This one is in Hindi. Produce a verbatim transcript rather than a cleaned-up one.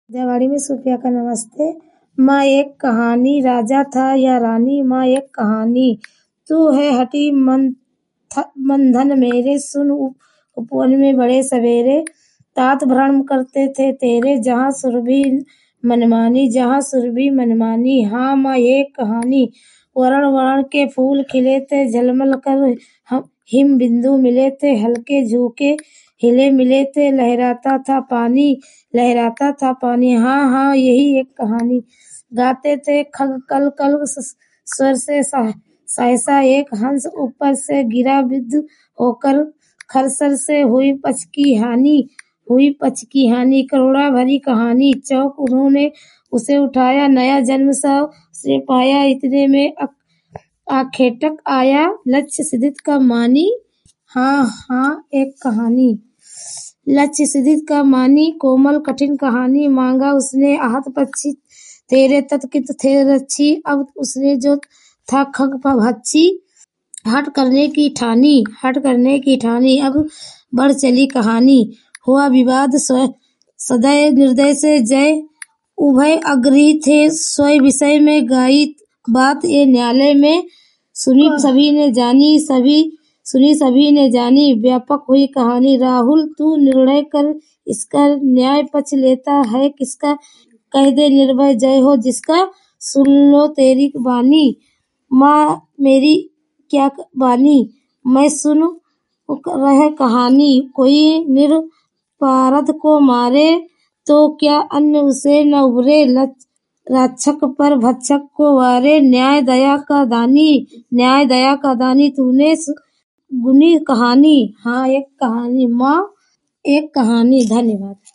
जयवाड़ी में सुफिया का नमस्ते। माँ एक कहानी, राजा था या रानी, माँ एक कहानी। तू है हटी मंथन मेरे, सुन उपवन में बड़े सवेरे। तात भ्रम करते थे तेरे, जहाँ सुरभि मनमानी, जहाँ सुरभि मनमानी। हाँ माँ एक कहानी। वर्ण वर्ण के फूल खिले थे, झलमल कर हिम बिंदु मिले थे, हल्के झोंके हिले मिले थे, लहराता था पानी, लहराता था पानी। हाँ हाँ यही एक कहानी। गाते थे खग कल कल स्वर से सहसा एक हंस, ऊपर से गिरा विद्ध होकर खरसर से हुई पच की हानि, हुई पच की हानि। करुणा भरी कहानी, चौक उन्होंने उसे उठाया, नया जन्म सा से पाया, इतने में आखेटक आया, लक्ष्य सिद्धित का मानी। हाँ हाँ एक कहानी। लक्ष्य सिद्धित का मानी, कोमल कठिन कहानी। मांगा उसने आहत पक्षी, तेरे तत्कित थे रक्षी। अब उसने जो था खग भक्षी, हट करने की ठानी, हट करने की ठानी। अब बढ़ चली कहानी, हुआ विवाद सदय निर्दय से जय। उभय अग्रही थे स्वय विषय में, गाई बात ये न्यायालय में। सुनी सभी ने जानी, सभी सुनी सभी ने जानी, व्यापक हुई कहानी। राहुल तू निर्णय कर, इसका न्याय पक्ष लेता है किसका, कह दे निर्भय जय हो जिसका। सुन लो तेरी बानी, माँ मेरी क्या बानी, मैं सुन रह कहानी। कोई निरपराध को मारे, तो क्या अन्न उसे न उबरे, रक्षक पर भक्षक को वारे। न्याय दया का दानी, न्याय दया का दानी, तूने गुनी कहानी। हाँ एक कहानी, माँ एक कहानी। धन्यवाद।